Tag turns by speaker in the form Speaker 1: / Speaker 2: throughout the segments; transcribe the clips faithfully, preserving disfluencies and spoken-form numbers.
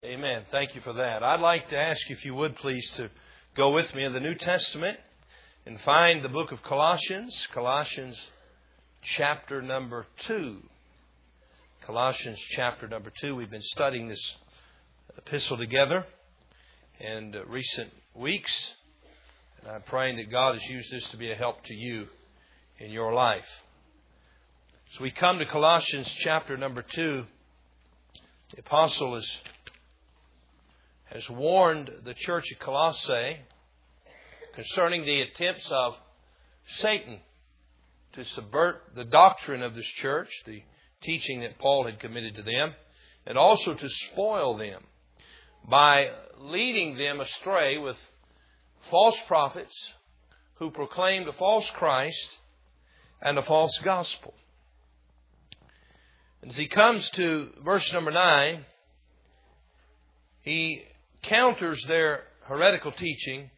Speaker 1: Amen. Thank you for that. I'd like to ask you, if you would please, to go with me in the New Testament and find the book of Colossians, Colossians chapter number two. Colossians chapter number two. We've been studying this epistle together in recent weeks, and I'm praying that God has used this to be a help to you in your life. As we come to Colossians chapter number two, the apostle is has warned the church of Colossae concerning the attempts of Satan to subvert the doctrine of this church, the teaching that Paul had committed to them, and also to spoil them by leading them astray with false prophets who proclaimed a false Christ and a false gospel. As he comes to verse number nine, he counters their heretical teaching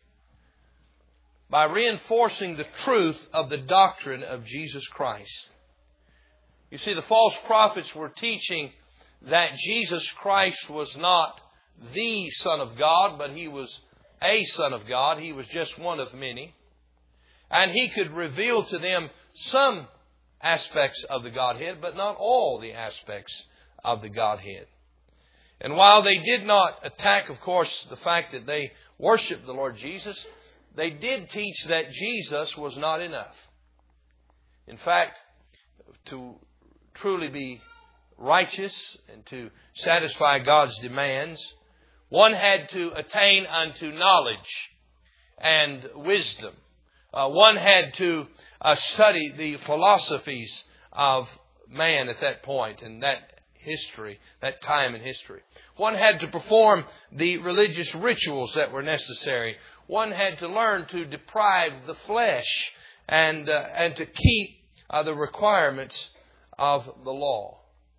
Speaker 1: by reinforcing the truth of the doctrine of Jesus Christ. You see, the false prophets were teaching that Jesus Christ was not the Son of God, but He was a Son of God. He was just one of many. And He could reveal to them some aspects of the Godhead, but not all the aspects of the Godhead. And while they did not attack, of course, the fact that they worshiped the Lord Jesus, they did teach that Jesus was not enough. In fact, to truly be righteous and to satisfy God's demands, one had to attain unto knowledge and wisdom. Uh, one had to uh, study the philosophies of man at that point and that history, that time in history. One had to perform the religious rituals that were necessary. One had to learn to deprive the flesh and uh, and to keep uh, the requirements of the law.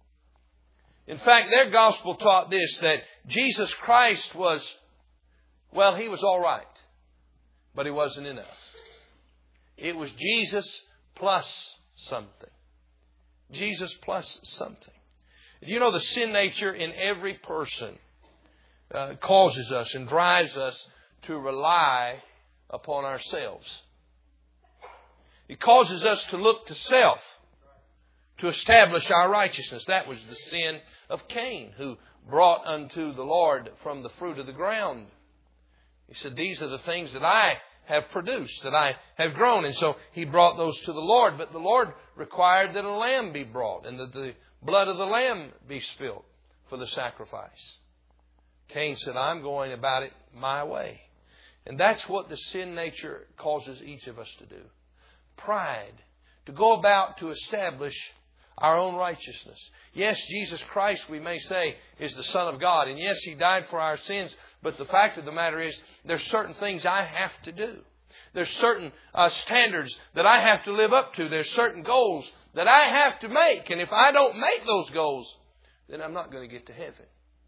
Speaker 1: In fact, their gospel taught this, that Jesus Christ was, well, He was all right, but He wasn't enough. It was Jesus plus something. Jesus plus something. You know, the sin nature in every person uh, causes us and drives us to rely upon ourselves. It causes us to look to self to establish our righteousness. That was the sin of Cain, who brought unto the Lord from the fruit of the ground. He said, these are the things that I have produced, that I have grown. And so he brought those to the Lord. But the Lord required that a lamb be brought and that the blood of the lamb be spilled for the sacrifice. Cain said, I'm going about it my way. And that's what the sin nature causes each of us to do. Pride. To go about to establish our own righteousness. Yes, Jesus Christ, we may say, is the Son of God. And yes, He died for our sins. But the fact of the matter is, there's certain things I have to do. There's certain uh, standards that I have to live up to. There's certain goals that I have to make. And if I don't make those goals, then I'm not going to get to heaven.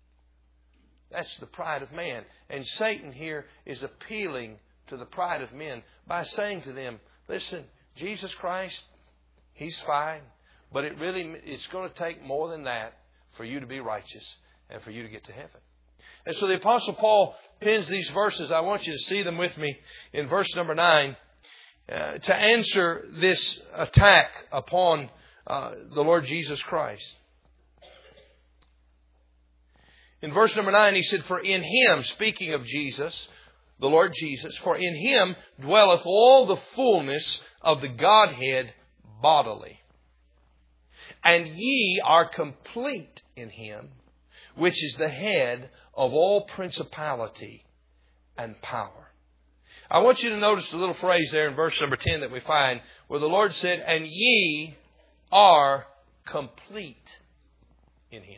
Speaker 1: That's the pride of man. And Satan here is appealing to the pride of men by saying to them, listen, Jesus Christ, He's fine. But it really, it's going to take more than that for you to be righteous and for you to get to heaven. And so the Apostle Paul pins these verses. I want you to see them with me in verse number nine uh, to answer this attack upon uh, the Lord Jesus Christ. In verse number nine, he said, for in Him, speaking of Jesus, the Lord Jesus, for in Him dwelleth all the fullness of the Godhead bodily. And ye are complete in Him, which is the head of all principality and power. I want you to notice the little phrase there in verse number ten that we find where the Lord said, and ye are complete in Him.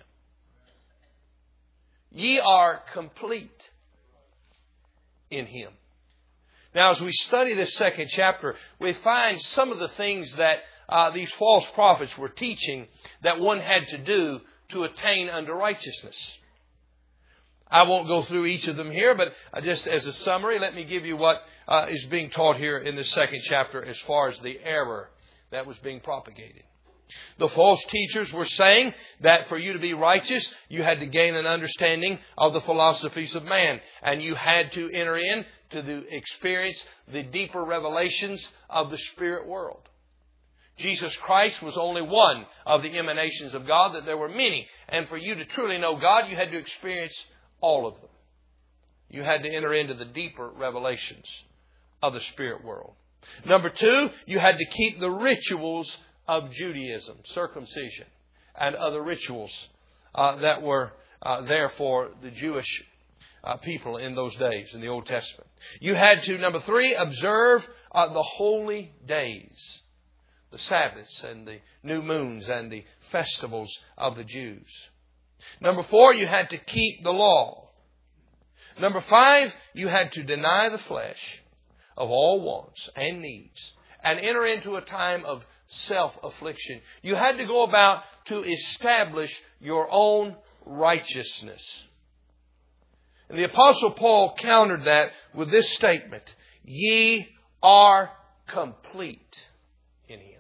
Speaker 1: Ye are complete in Him. Now, as we study this second chapter, we find some of the things that uh, these false prophets were teaching that one had to do to attain unto righteousness. I won't go through each of them here, but just as a summary, let me give you what uh, is being taught here in the second chapter as far as the error that was being propagated. The false teachers were saying that for you to be righteous, you had to gain an understanding of the philosophies of man. And you had to enter in to the experience the deeper revelations of the spirit world. Jesus Christ was only one of the emanations of God, that there were many. And for you to truly know God, you had to experience all of them. You had to enter into the deeper revelations of the spirit world. Number two, you had to keep the rituals of Judaism, circumcision, and other rituals uh, that were uh, there for the Jewish uh, people in those days, in the Old Testament. You had to, number three, observe uh, the holy days, the Sabbaths and the new moons and the festivals of the Jews. Number four, you had to keep the law. Number five, you had to deny the flesh of all wants and needs and enter into a time of self-affliction. You had to go about to establish your own righteousness. And the Apostle Paul countered that with this statement: ye are complete in Him.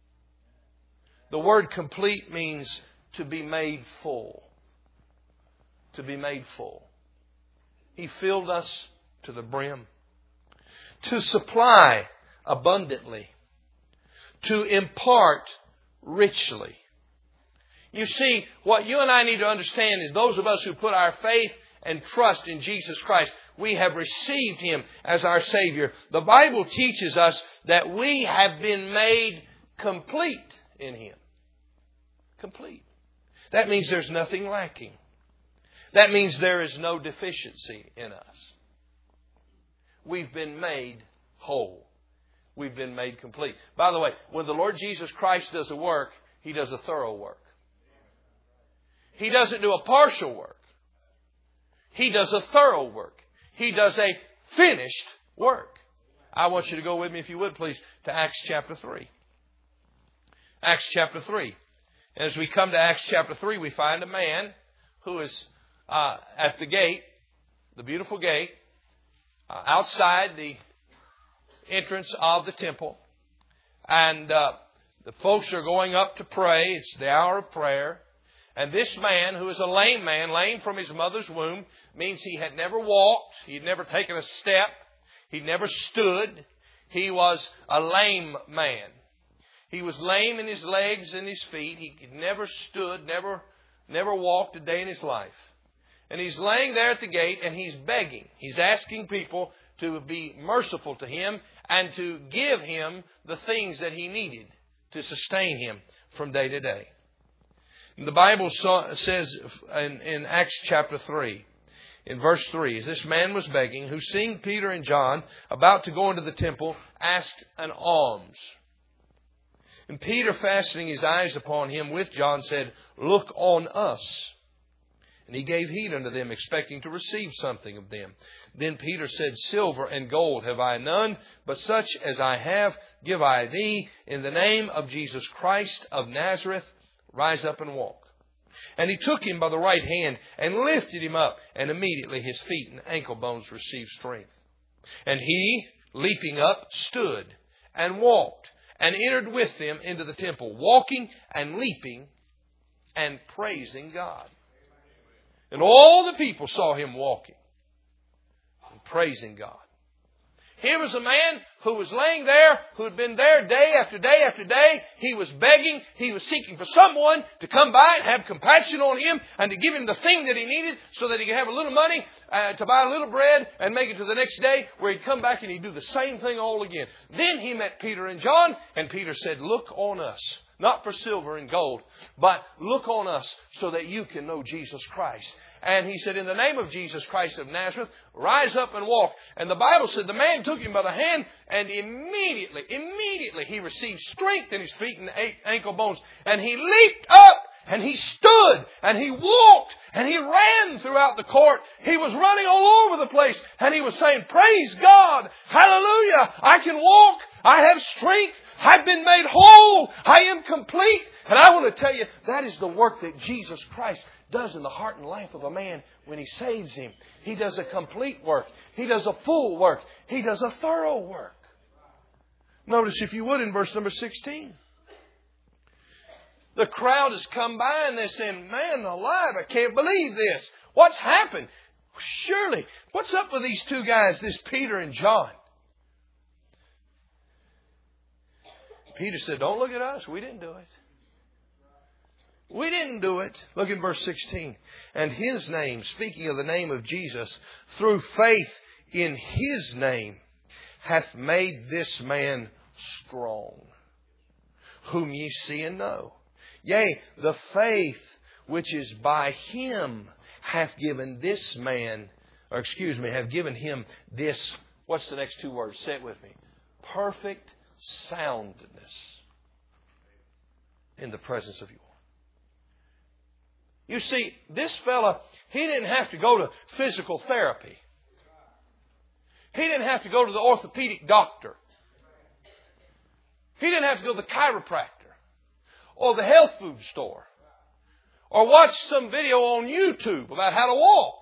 Speaker 1: The word complete means to be made full. To be made full. He filled us to the brim. To supply abundantly. To impart richly. You see, what you and I need to understand is those of us who put our faith and trust in Jesus Christ, we have received Him as our Savior. The Bible teaches us that we have been made complete in Him. Complete. That means there's nothing lacking. That means there is no deficiency in us. We've been made whole. We've been made complete. By the way, when the Lord Jesus Christ does a work, He does a thorough work. He doesn't do a partial work. He does a thorough work. He does a finished work. I want you to go with me, if you would, please, to Acts chapter three. Acts chapter three. And as we come to Acts chapter three, we find a man who is uh, at the gate, the beautiful gate, uh, outside the entrance of the temple. And uh, the folks are going up to pray. It's the hour of prayer. And this man, who is a lame man, lame from his mother's womb, means he had never walked. He'd never taken a step. He'd never stood. He was a lame man. He was lame in his legs and his feet. He never stood, never, never walked a day in his life. And he's laying there at the gate and he's begging. He's asking people to be merciful to him and to give him the things that he needed to sustain him from day to day. The Bible says in, in Acts chapter three, in verse three, as this man was begging, who seeing Peter and John about to go into the temple, asked an alms. And Peter, fastening his eyes upon him with John, said, look on us. And he gave heed unto them, expecting to receive something of them. Then Peter said, silver and gold have I none, but such as I have give I thee. In the name of Jesus Christ of Nazareth, rise up and walk. And he took him by the right hand and lifted him up, and immediately his feet and ankle bones received strength. And he, leaping up, stood and walked and entered with them into the temple, walking and leaping and praising God. And all the people saw him walking and praising God. Here was a man who was laying there, who had been there day after day after day. He was begging. He was seeking for someone to come by and have compassion on him and to give him the thing that he needed so that he could have a little money uh, to buy a little bread and make it to the next day, where he'd come back and he'd do the same thing all again. Then he met Peter and John, and Peter said, look on us. Not for silver and gold, but look on us so that you can know Jesus Christ. And he said, in the name of Jesus Christ of Nazareth, rise up and walk. And the Bible said the man took him by the hand, and immediately, immediately he received strength in his feet and ankle bones. And he leaped up, and he stood, and he walked, and he ran throughout the court. He was running all over the place, and he was saying, praise God, hallelujah, I can walk, I have strength, I've been made whole, I am complete. And I want to tell you, that is the work that Jesus Christ does in the heart and life of a man when He saves him. He does a complete work. He does a full work. He does a thorough work. Notice, if you would, in verse number sixteen. The crowd has come by and they're saying, man alive, I can't believe this. What's happened? Surely, what's up with these two guys, this Peter and John? Peter said, don't look at us. We didn't do it. We didn't do it. Look in verse sixteen. And His name, speaking of the name of Jesus, through faith in His name, hath made this man strong, whom ye see and know. Yea, the faith which is by Him hath given this man, or excuse me, have given him this, what's the next two words? Say it with me. Perfect soundness in the presence of you. You see, this fella, he didn't have to go to physical therapy. He didn't have to go to the orthopedic doctor. He didn't have to go to the chiropractor or the health food store or watch some video on YouTube about how to walk.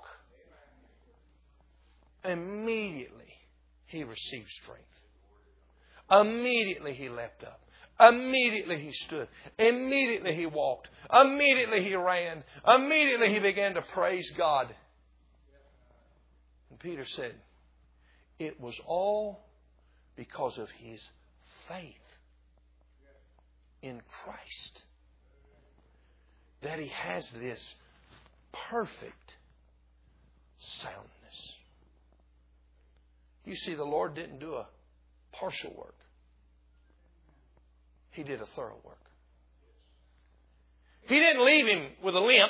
Speaker 1: Immediately, he received strength. Immediately, he leapt up. Immediately he stood. Immediately he walked. Immediately he ran. Immediately he began to praise God. And Peter said, it was all because of his faith in Christ that he has this perfect soundness. You see, the Lord didn't do a partial work. He did a thorough work. He didn't leave him with a limp.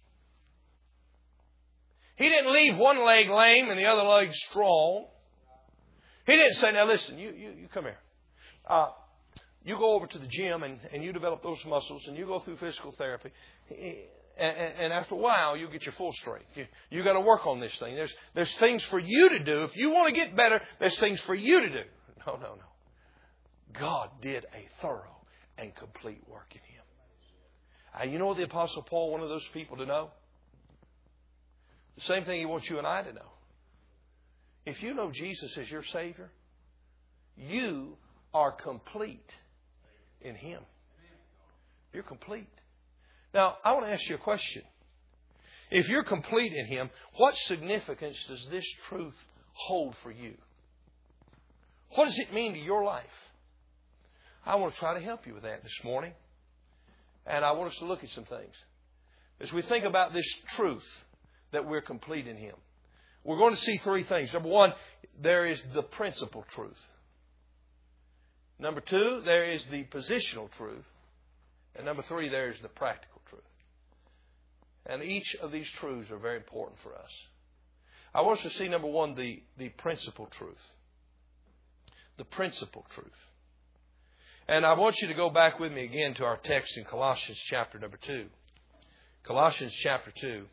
Speaker 1: He didn't leave one leg lame and the other leg strong. He didn't say, now listen, you, you, you come here. Uh, you go over to the gym and, and you develop those muscles and you go through physical therapy. And, and after a while, you'll get your full strength. You, you got to work on this thing. There's, there's things for you to do. If you want to get better, there's things for you to do. No, no, no. God did a thorough and complete work in him. And you know the Apostle Paul wanted those people to know? The same thing he wants you and I to know. If you know Jesus as your Savior, you are complete in Him. You're complete. Now, I want to ask you a question. If you're complete in Him, what significance does this truth hold for you? What does it mean to your life? I want to try to help you with that this morning. And I want us to look at some things. As we think about this truth that we're complete in Him, we're going to see three things. Number one, there is the principal truth. Number two, there is the positional truth. And number three, there is the practical truth. And each of these truths are very important for us. I want us to see, number one, the, the principal truth. The principal truth. And I want you to go back with me again to our text in Colossians chapter number two. Colossians chapter two.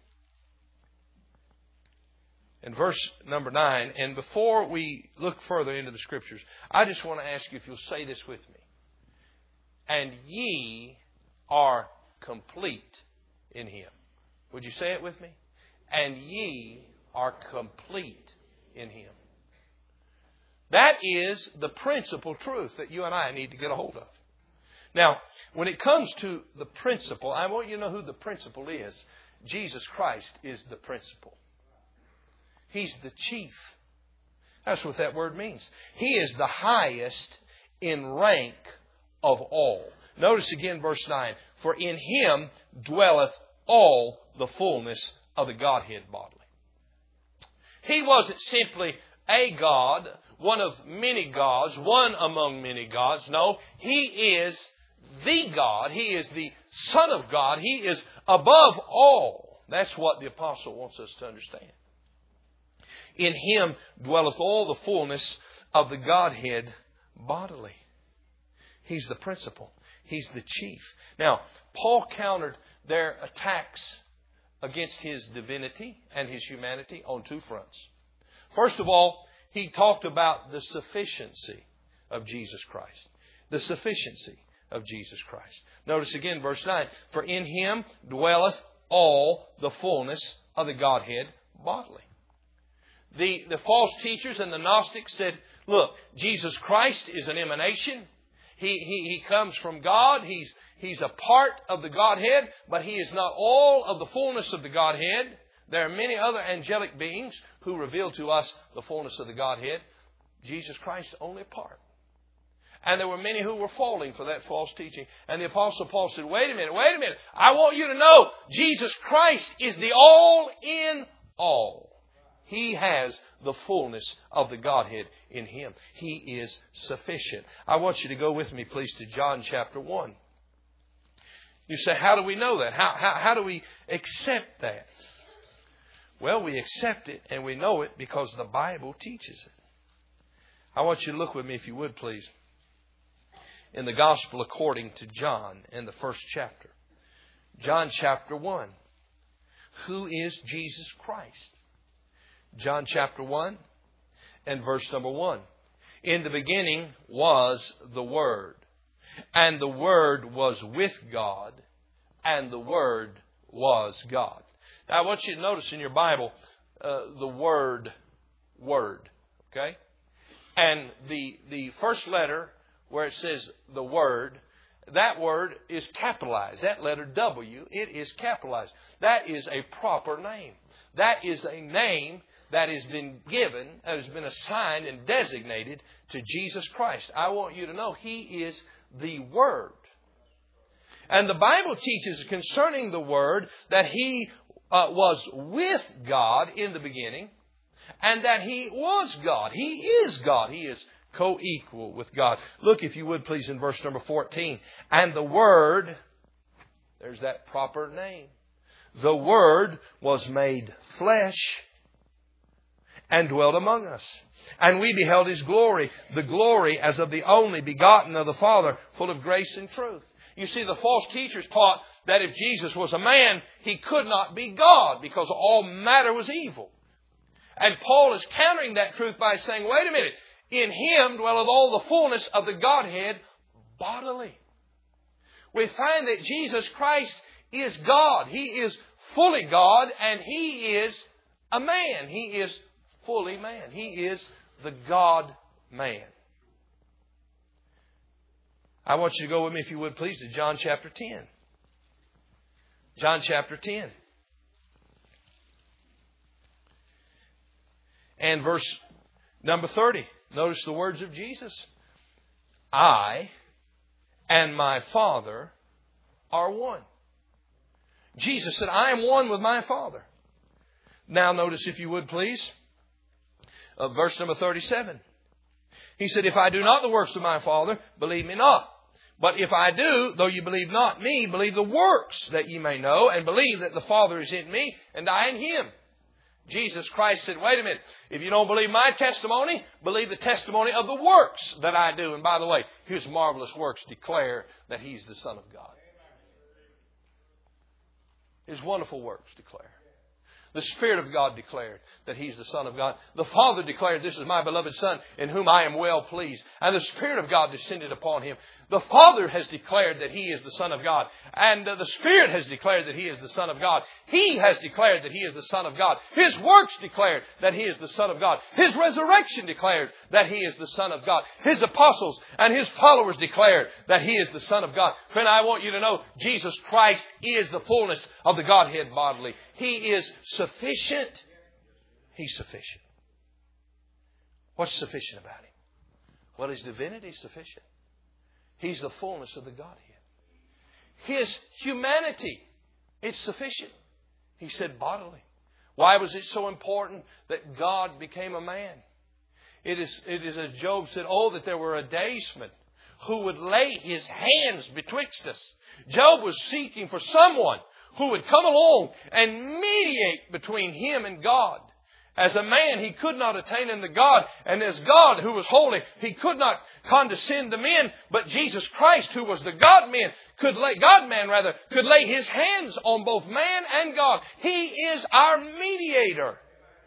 Speaker 1: And verse number nine. And before we look further into the Scriptures, I just want to ask you if you'll say this with me. And ye are complete in Him. Would you say it with me? And ye are complete in Him. That is the principal truth that you and I need to get a hold of. Now, when it comes to the principle, I want you to know who the principal is. Jesus Christ is the principal. He's the chief. That's what that word means. He is the highest in rank of all. Notice again verse nine. For in Him dwelleth all the fullness of the Godhead bodily. He wasn't simply a God, one of many gods, one among many gods. No, He is the God. He is the Son of God. He is above all. That's what the apostle wants us to understand. In Him dwelleth all the fullness of the Godhead bodily. He's the principal. He's the chief. Now, Paul countered their attacks against His divinity and His humanity on two fronts. First of all, he talked about the sufficiency of Jesus Christ. The sufficiency of Jesus Christ. Notice again verse nine. For in Him dwelleth all the fullness of the Godhead bodily. The, the false teachers and the Gnostics said, look, Jesus Christ is an emanation. He, he, he comes from God. He's, he's a part of the Godhead, but He is not all of the fullness of the Godhead. There are many other angelic beings who reveal to us the fullness of the Godhead. Jesus Christ only a part. And there were many who were falling for that false teaching. And the Apostle Paul said, wait a minute, wait a minute. I want you to know Jesus Christ is the all in all. He has the fullness of the Godhead in Him. He is sufficient. I want you to go with me, please, to John chapter one. You say, how do we know that? How, how, how do we accept that? Well, we accept it and we know it because the Bible teaches it. I want you to look with me, if you would, please, in the Gospel according to John in the first chapter. John chapter one. Who is Jesus Christ? John chapter one and verse number one. In the beginning was the Word, and the Word was with God, and the Word was God. Now I want you to notice in your Bible uh, the word, word. Okay? And the, the first letter where it says the Word, that word is capitalized. That letter W, it is capitalized. That is a proper name. That is a name that has been given, that has been assigned and designated to Jesus Christ. I want you to know He is the Word. And the Bible teaches concerning the Word that He uh, was with God in the beginning and that He was God. He is God. He is co-equal with God. Look, if you would, please, in verse number fourteen. And the Word, there's that proper name. The Word was made flesh and dwelt among us. And we beheld His glory, the glory as of the only begotten of the Father, full of grace and truth. You see, the false teachers taught that if Jesus was a man, He could not be God because all matter was evil. And Paul is countering that truth by saying, wait a minute, in Him dwelleth all the fullness of the Godhead bodily. We find that Jesus Christ is God. He is fully God and He is a man. He is fully man. He is the God-man. I want you to go with me, if you would please, to John chapter ten. John chapter ten. And verse number thirty. Notice the words of Jesus. I and my Father are one. Jesus said, I am one with my Father. Now notice, if you would please, uh, verse number thirty-seven. He said, if I do not the works of my Father, believe me not. But if I do, though you believe not me, believe the works, that ye may know, and believe that the Father is in me, and I in Him. Jesus Christ said, wait a minute, if you don't believe my testimony, believe the testimony of the works that I do. And by the way, His marvelous works declare that He's the Son of God. His wonderful works declare. The Spirit of God declared that He's the Son of God. The Father declared, this is my beloved Son in whom I am well pleased. And the Spirit of God descended upon Him. The Father has declared that He is the Son of God. And uh, the Spirit has declared that He is the Son of God. He has declared that He is the Son of God. His works declared that He is the Son of God. His resurrection declared that He is the Son of God. His apostles and His followers declared that He is the Son of God. Friend, I want you to know Jesus Christ is the fullness of the Godhead bodily. He is sufficient. He's sufficient. What's sufficient about Him? Well, His divinity is sufficient. He's the fullness of the Godhead. His humanity, it's sufficient. He said bodily. Why was it so important that God became a man? It is, it is as Job said, oh, that there were a daysman who would lay his hands betwixt us. Job was seeking for someone who would come along and mediate between him and God. As a man, he could not attain unto God. And as God, who was holy, He could not condescend to men. But Jesus Christ, who was the God-man, could lay, God-man rather, could lay His hands on both man and God. He is our mediator.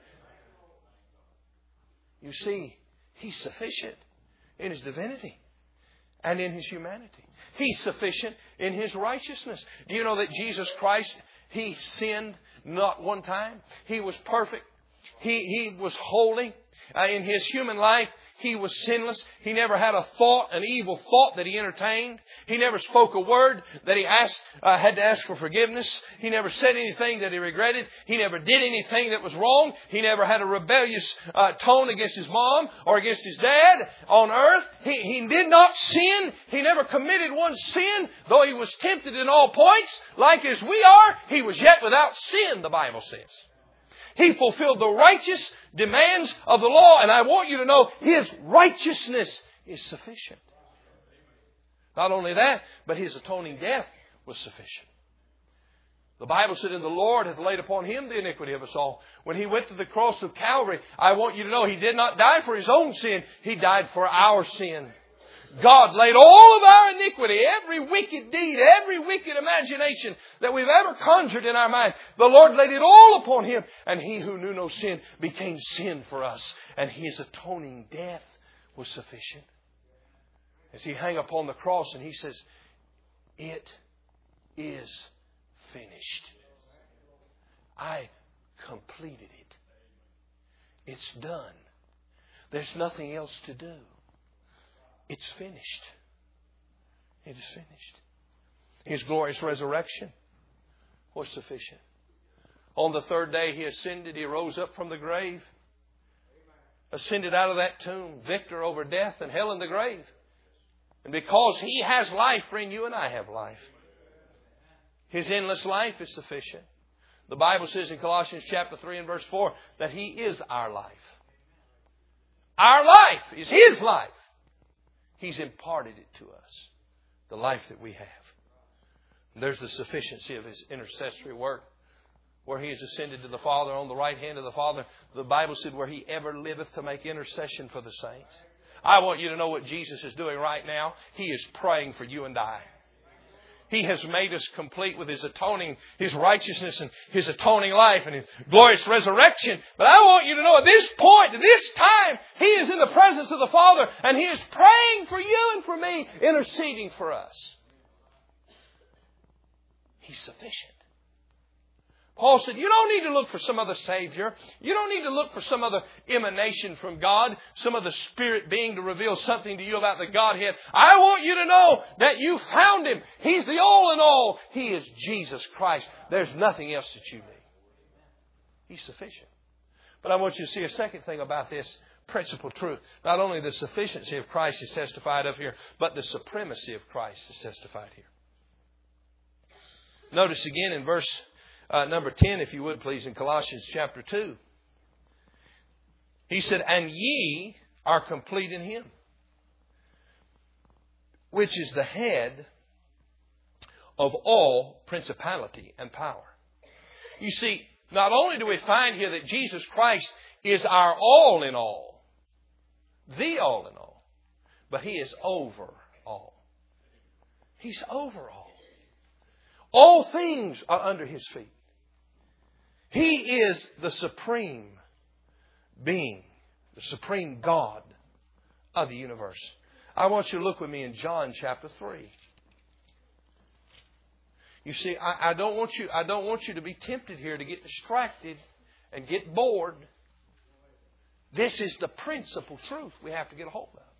Speaker 1: You see, He's sufficient in His divinity and in His humanity. He's sufficient in His righteousness. Do you know that Jesus Christ, He sinned not one time? He was perfect. He, he was holy. Uh, in His human life, He was sinless. He never had a thought, an evil thought that He entertained. He never spoke a word that He asked, uh, had to ask for forgiveness. He never said anything that He regretted. He never did anything that was wrong. He never had a rebellious uh, tone against His mom or against His dad on earth. He, he did not sin. He never committed one sin. Though He was tempted in all points, like as we are, He was yet without sin, the Bible says. He fulfilled the righteous demands of the law. And I want you to know His righteousness is sufficient. Not only that, but His atoning death was sufficient. The Bible said, and the Lord hath laid upon Him the iniquity of us all. When He went to the cross of Calvary, I want you to know He did not die for His own sin. He died for our sin. God laid all of our iniquity, every wicked deed, every wicked imagination that we've ever conjured in our mind, the Lord laid it all upon Him. And He who knew no sin became sin for us. And His atoning death was sufficient. As He hung upon the cross and He says, it is finished. I completed it. It's done. There's nothing else to do. It's finished. It is finished. His glorious resurrection was sufficient. On the third day He ascended. He rose up from the grave. Ascended out of that tomb. Victor over death and hell and the grave. And because He has life, friend, you and I have life. His endless life is sufficient. The Bible says in Colossians chapter three and verse four that He is our life. Our life is His life. He's imparted it to us. The life that we have. There's the sufficiency of His intercessory work. Where He has ascended to the Father on the right hand of the Father. The Bible said where He ever liveth to make intercession for the saints. I want you to know what Jesus is doing right now. He is praying for you and I. He has made us complete with His atoning, His righteousness and His atoning life and His glorious resurrection. But I want you to know at this point, at this time, He is in the presence of the Father and He is praying for you and for me, interceding for us. He's sufficient. Paul said, you don't need to look for some other Savior. You don't need to look for some other emanation from God, some other Spirit being to reveal something to you about the Godhead. I want you to know that you found Him. He's the all in all. He is Jesus Christ. There's nothing else that you need. He's sufficient. But I want you to see a second thing about this principal truth. Not only the sufficiency of Christ is testified of here, but the supremacy of Christ is testified here. Notice again in verse Uh, number ten, if you would please, in Colossians chapter two. He said, and ye are complete in Him, which is the head of all principality and power. You see, not only do we find here that Jesus Christ is our all in all, the all in all, but He is over all. He's over all. All things are under His feet. He is the supreme being, the supreme God of the universe. I want you to look with me in John chapter three. You see, I, I don't want you, I don't want you to be tempted here to get distracted and get bored. This is the principal truth we have to get a hold of.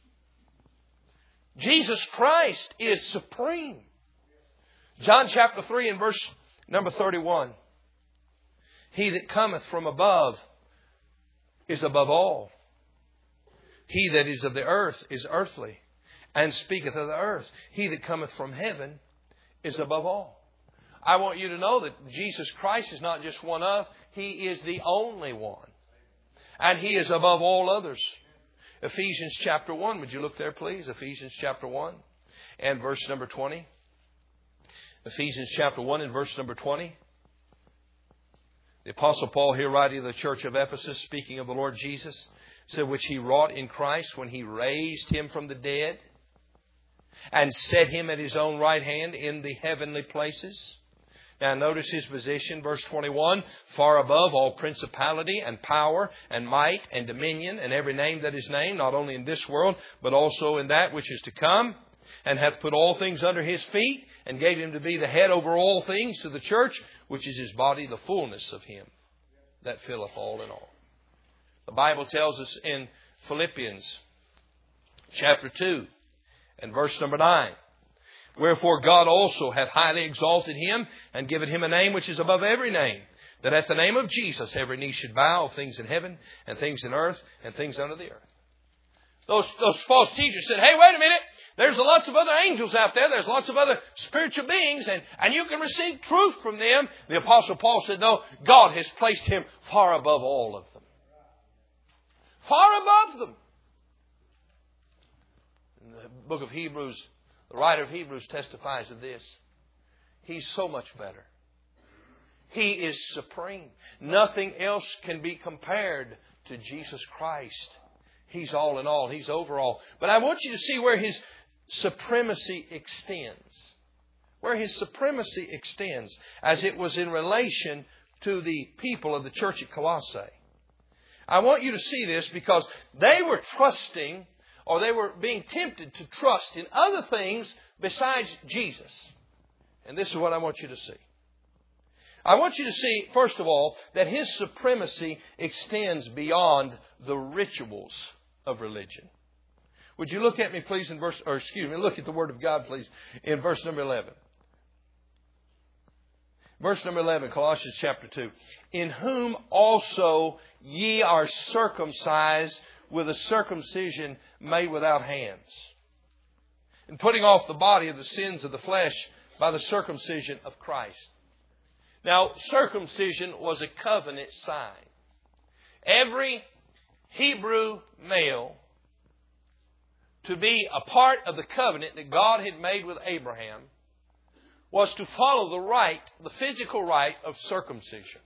Speaker 1: Jesus Christ is supreme. John chapter three and verse number thirty-one. He that cometh from above is above all. He that is of the earth is earthly, and speaketh of the earth. He that cometh from heaven is above all. I want you to know that Jesus Christ is not just one of, He is the only one. And He is above all others. Ephesians chapter one. Would you look there, please? Ephesians chapter one and verse number twenty. Ephesians chapter one and verse number twenty. The Apostle Paul here writing to the church of Ephesus, speaking of the Lord Jesus, said, which He wrought in Christ when He raised Him from the dead and set Him at His own right hand in the heavenly places. Now notice His position, verse twenty-one, far above all principality and power and might and dominion and every name that is named, not only in this world, but also in that which is to come, and hath put all things under His feet, and gave Him to be the head over all things to the church, which is His body, the fullness of Him that filleth all in all. The Bible tells us in Philippians chapter two and verse number nine. Wherefore God also hath highly exalted Him and given Him a name which is above every name, that at the name of Jesus every knee should bow, of things in heaven and things in earth and things under the earth. Those, those false teachers said, hey, wait a minute. There's lots of other angels out there. There's lots of other spiritual beings, and, and you can receive truth from them. The Apostle Paul said, no, God has placed Him far above all of them. Far above them. In the book of Hebrews, the writer of Hebrews testifies of this. He's so much better. He is supreme. Nothing else can be compared to Jesus Christ. He's all in all. He's over all. But I want you to see where His supremacy extends. Where His supremacy extends, as it was in relation to the people of the church at Colossae. I want you to see this because they were trusting, or they were being tempted to trust in other things besides Jesus. And this is what I want you to see. I want you to see, first of all, that His supremacy extends beyond the rituals of religion. Would you look at me, please, in verse, or excuse me, look at the Word of God, please, in verse number eleven. Verse number eleven, Colossians chapter two. In whom also ye are circumcised with a circumcision made without hands, and putting off the body of the sins of the flesh by the circumcision of Christ. Now, circumcision was a covenant sign. Every Hebrew male, to be a part of the covenant that God had made with Abraham, was to follow the rite, the physical rite of circumcision.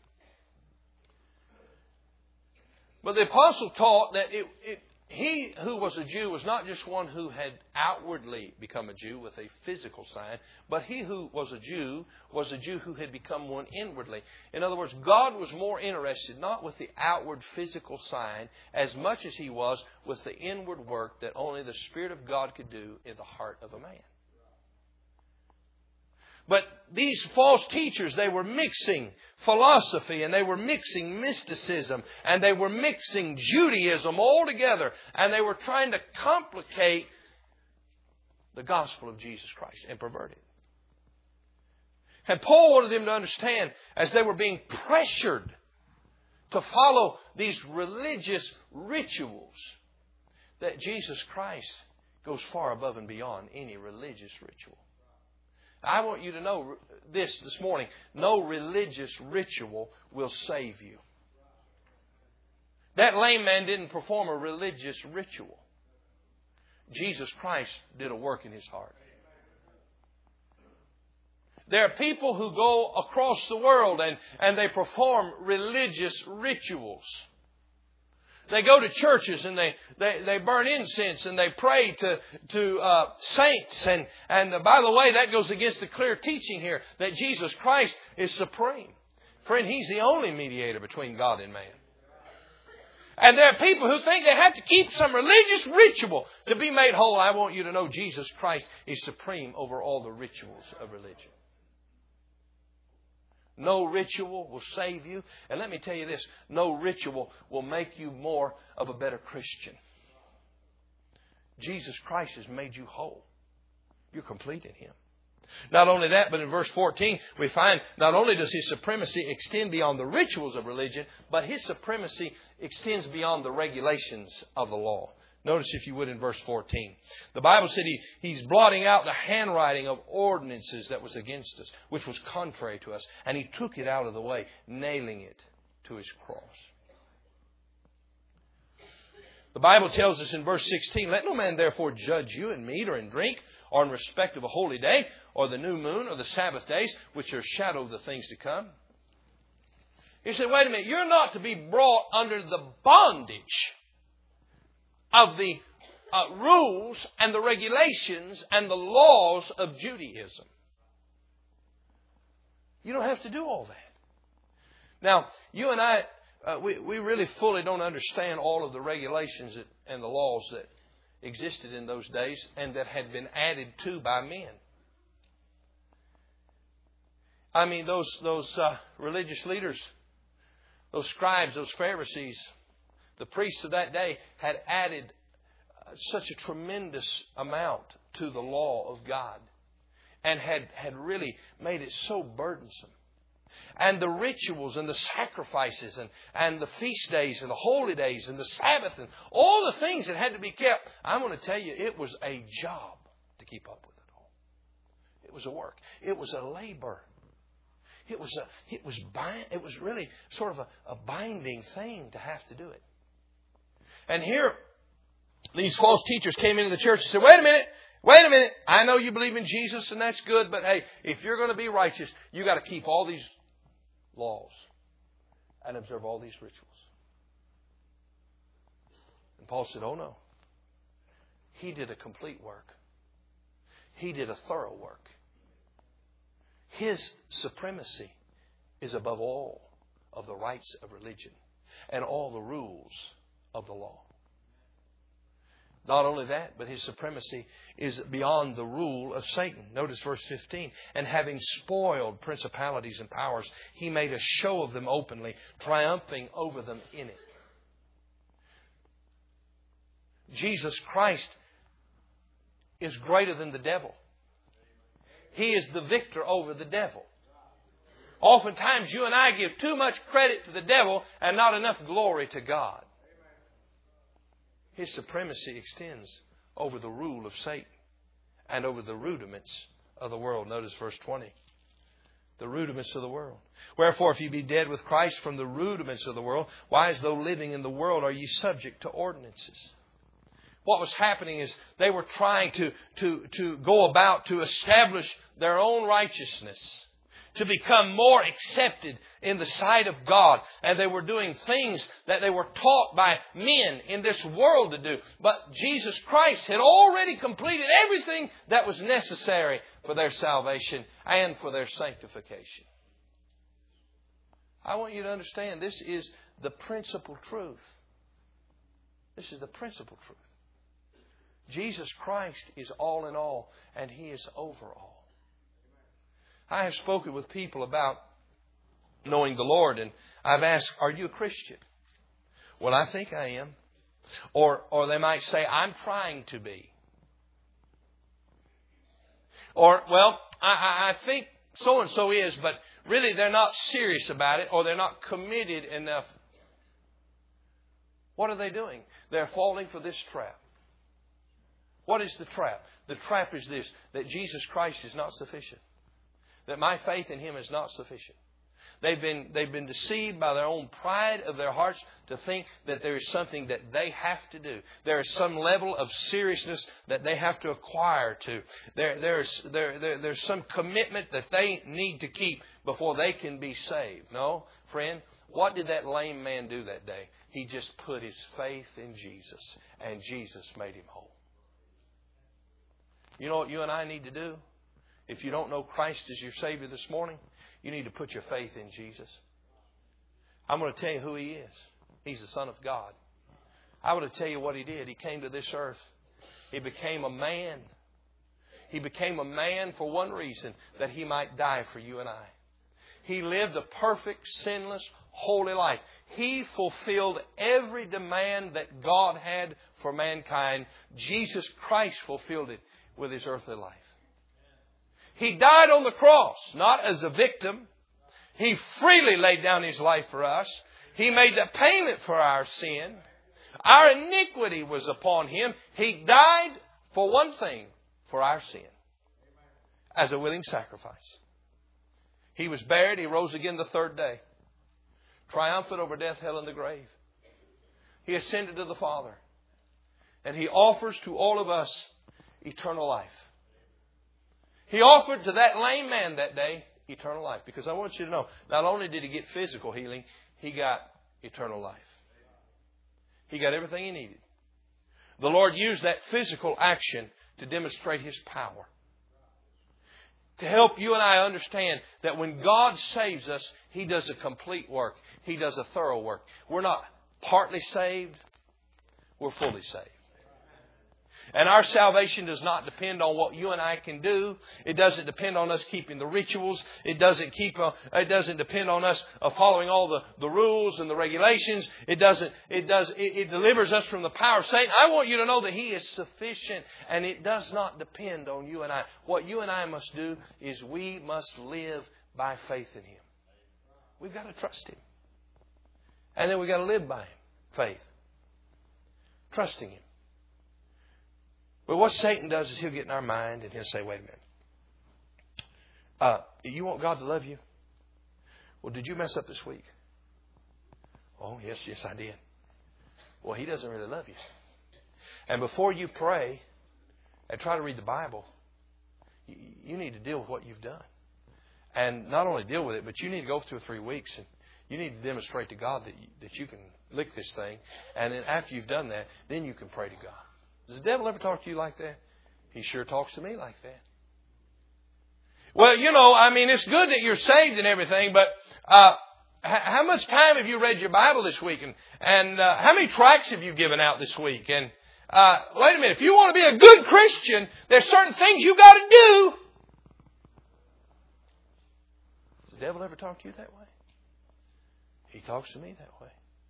Speaker 1: But the apostle taught that it, it, he who was a Jew was not just one who had outwardly become a Jew with a physical sign, but he who was a Jew was a Jew who had become one inwardly. In other words, God was more interested not with the outward physical sign as much as He was with the inward work that only the Spirit of God could do in the heart of a man. But these false teachers, they were mixing philosophy and they were mixing mysticism and they were mixing Judaism all together, and they were trying to complicate the gospel of Jesus Christ and pervert it. And Paul wanted them to understand, as they were being pressured to follow these religious rituals, that Jesus Christ goes far above and beyond any religious ritual. I want you to know this this morning. No religious ritual will save you. That lame man didn't perform a religious ritual. Jesus Christ did a work in his heart. There are people who go across the world and, and they perform religious rituals. They go to churches and they, they, they burn incense and they pray to, to uh, saints. And, and uh, by the way, that goes against the clear teaching here that Jesus Christ is supreme. Friend, He's the only mediator between God and man. And there are people who think they have to keep some religious ritual to be made whole. I want you to know Jesus Christ is supreme over all the rituals of religion. No ritual will save you. And let me tell you this, no ritual will make you more of a better Christian. Jesus Christ has made you whole. You're complete in Him. Not only that, but in verse fourteen, we find not only does His supremacy extend beyond the rituals of religion, but His supremacy extends beyond the regulations of the law. Notice, if you would, in verse fourteen. The Bible said he, He's blotting out the handwriting of ordinances that was against us, which was contrary to us. And He took it out of the way, nailing it to His cross. The Bible tells us in verse sixteen, let no man therefore judge you in meat or in drink, or in respect of a holy day, or the new moon, or the Sabbath days, which are a shadow of the things to come. He said, wait a minute, you're not to be brought under the bondage of the uh, rules and the regulations and the laws of Judaism. You don't have to do all that. Now, you and I, uh, we, we really fully don't understand all of the regulations that, and the laws that existed in those days and that had been added to by men. I mean, those, those uh, religious leaders, those scribes, those Pharisees, The priests of that day had added such a tremendous amount to the law of God and had, had really made it so burdensome. And the rituals and the sacrifices and, and the feast days and the holy days and the Sabbath and all the things that had to be kept, I'm going to tell you, it was a job to keep up with it all. It was a work. It was a labor. It was a, it was bind, it was really sort of a, a binding thing to have to do it. And here, these false teachers came into the church and said, wait a minute, wait a minute. I know you believe in Jesus and that's good, but hey, if you're going to be righteous, you got to keep all these laws and observe all these rituals. And Paul said, oh no. He did a complete work. He did a thorough work. His supremacy is above all of the rites of religion and all the rules of the law. Not only that, but His supremacy is beyond the rule of Satan. Notice verse fifteen. And having spoiled principalities and powers, He made a show of them openly, triumphing over them in it. Jesus Christ is greater than the devil. He is the victor over the devil. Oftentimes you and I give too much credit to the devil and not enough glory to God. His supremacy extends over the rule of Satan and over the rudiments of the world. Notice verse twenty. The rudiments of the world. Wherefore, if ye be dead with Christ from the rudiments of the world, why as though living in the world are ye subject to ordinances? What was happening is they were trying to, to, to go about to establish their own righteousness, to become more accepted in the sight of God. And they were doing things that they were taught by men in this world to do. But Jesus Christ had already completed everything that was necessary for their salvation and for their sanctification. I want you to understand this is the principal truth. This is the principal truth. Jesus Christ is all in all, and He is over all. I have spoken with people about knowing the Lord, and I've asked, are you a Christian? Well, I think I am. Or, or they might say, I'm trying to be. Or, well, I, I think so-and-so is, but really they're not serious about it, or they're not committed enough. What are they doing? They're falling for this trap. What is the trap? The trap is this, that Jesus Christ is not sufficient. That my faith in Him is not sufficient. They've been, they've been deceived by their own pride of their hearts to think that there is something that they have to do. There is some level of seriousness that they have to acquire to. There, there's, there, there, there's some commitment that they need to keep before they can be saved. No, friend, what did that lame man do that day? He just put his faith in Jesus, and Jesus made him whole. You know what you and I need to do? If you don't know Christ as your Savior this morning, you need to put your faith in Jesus. I'm going to tell you who He is. He's the Son of God. I want to tell you what He did. He came to this earth. He became a man. He became a man for one reason, that He might die for you and I. He lived a perfect, sinless, holy life. He fulfilled every demand that God had for mankind. Jesus Christ fulfilled it with His earthly life. He died on the cross, not as a victim. He freely laid down His life for us. He made the payment for our sin. Our iniquity was upon Him. He died for one thing, for our sin, as a willing sacrifice. He was buried. He rose again the third day, triumphant over death, hell, and the grave. He ascended to the Father. And He offers to all of us eternal life. He offered to that lame man that day eternal life. Because I want you to know, not only did he get physical healing, he got eternal life. He got everything he needed. The Lord used that physical action to demonstrate His power. To help you and I understand that when God saves us, He does a complete work. He does a thorough work. We're not partly saved. We're fully saved. And our salvation does not depend on what you and I can do. It doesn't depend on us keeping the rituals. It doesn't keep. Uh, it doesn't depend on us uh, following all the, the rules and the regulations. It doesn't. It does. It, it delivers us from the power of Satan. I want you to know that He is sufficient, and it does not depend on you and I. What you and I must do is we must live by faith in Him. We've got to trust Him, and then we've got to live by Him. Faith, trusting Him. But what Satan does is he'll get in our mind and he'll say, wait a minute. Uh, you want God to love you? Well, did you mess up this week? Oh, yes, yes, I did. Well, He doesn't really love you. And before you pray and try to read the Bible, you, you need to deal with what you've done. And not only deal with it, but you need to go through three weeks and you need to demonstrate to God that you, that you can lick this thing. And then after you've done that, then you can pray to God. Does the devil ever talk to you like that? He sure talks to me like that. Well, you know, I mean, it's good that you're saved and everything, but uh, h- how much time have you read your Bible this week? And, and uh, how many tracts have you given out this week? And uh, wait a minute, if you want to be a good Christian, there's certain things you got to do. Does the devil ever talk to you that way? He talks to me that way.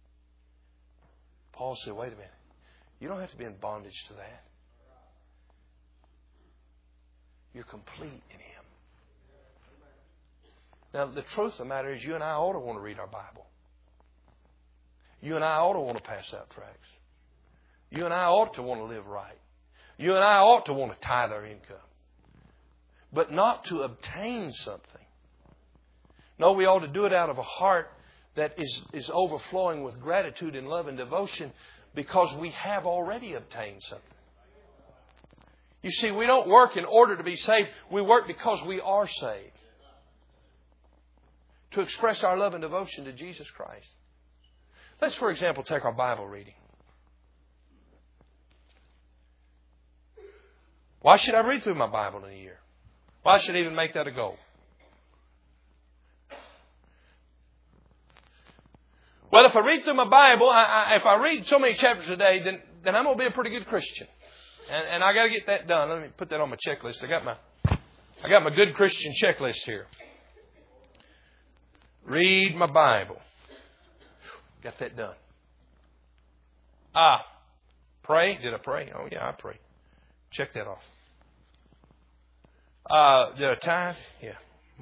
Speaker 1: Paul said, wait a minute. You don't have to be in bondage to that. You're complete in Him. Now, the truth of the matter is you and I ought to want to read our Bible. You and I ought to want to pass out tracts. You and I ought to want to live right. You and I ought to want to tithe our income. But not to obtain something. No, we ought to do it out of a heart that is, is overflowing with gratitude and love and devotion, because we have already obtained something. You see, we don't work in order to be saved. We work because we are saved. To express our love and devotion to Jesus Christ. Let's, for example, take our Bible reading. Why should I read through my Bible in a year? Why should I even make that a goal? Well, if I read through my Bible, I, I, if I read so many chapters a day, then, then I'm going to be a pretty good Christian. And, and I got to get that done. Let me put that on my checklist. I got my, I got my good Christian checklist here. Read my Bible. Got that done. Ah, pray. Did I pray? Oh, yeah, I pray. Check that off. Uh, did I tithe? Yeah.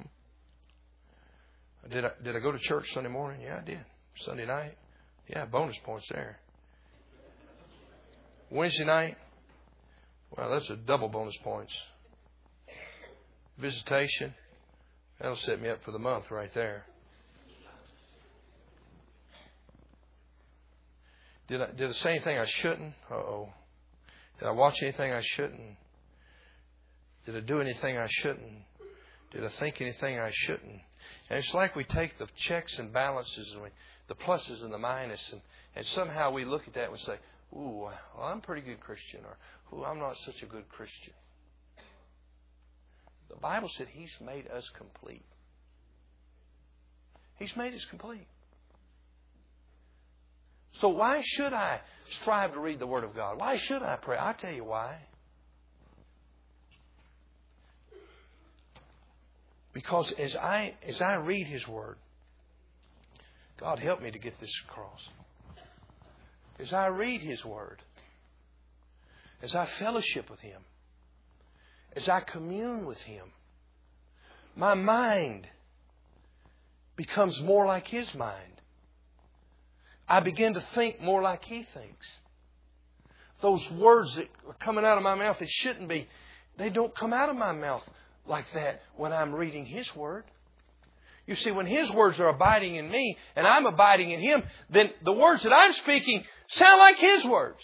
Speaker 1: Did I, did I go to church Sunday morning? Yeah, I did. Sunday night? Yeah, bonus points there. Wednesday night? Well, that's a double bonus points. Visitation? That'll set me up for the month right there. Did I, did I say anything I shouldn't? Uh-oh. Did I watch anything I shouldn't? Did I do anything I shouldn't? Did I think anything I shouldn't? And it's like we take the checks and balances and we, the pluses and the minuses, and, and somehow we look at that and we say, ooh, well, I'm a pretty good Christian, or ooh, I'm not such a good Christian. The Bible said He's made us complete. He's made us complete. So why should I strive to read the Word of God? Why should I pray? I'll tell you why. Because as I as I read His Word, God help me to get this across. As I read His Word, as I fellowship with Him, as I commune with Him, my mind becomes more like His mind. I begin to think more like He thinks. Those words that are coming out of my mouth that shouldn't be, they don't come out of my mouth like that when I'm reading His Word. You see, when His words are abiding in me and I'm abiding in Him, then the words that I'm speaking sound like His words.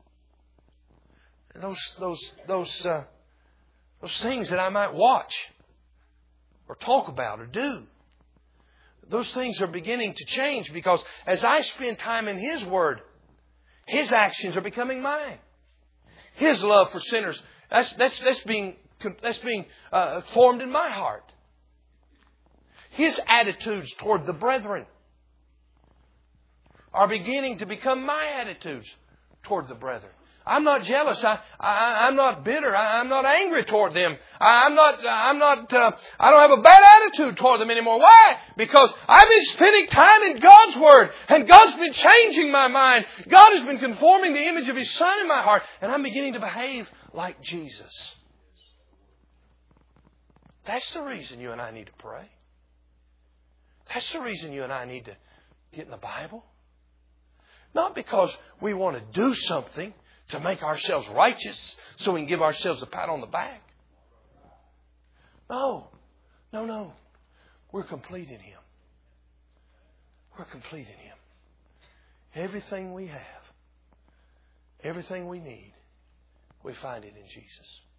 Speaker 1: Those those those uh, those things that I might watch or talk about or do, those things are beginning to change, because as I spend time in His Word, His actions are becoming mine. His love for sinners, that's that's that's being that's being uh, formed in my heart. His attitudes toward the brethren are beginning to become my attitudes toward the brethren. I'm not jealous. I, I, I'm not bitter. I, I'm not angry toward them. I, I'm not, I'm not, uh, I don't have a bad attitude toward them anymore. Why? Because I've been spending time in God's Word. And God's been changing my mind. God has been conforming the image of His Son in my heart. And I'm beginning to behave like Jesus. That's the reason you and I need to pray. That's the reason you and I need to get in the Bible. Not because we want to do something to make ourselves righteous so we can give ourselves a pat on the back. No. No, no. We're complete in Him. We're complete in Him. Everything we have, everything we need, we find it in Jesus.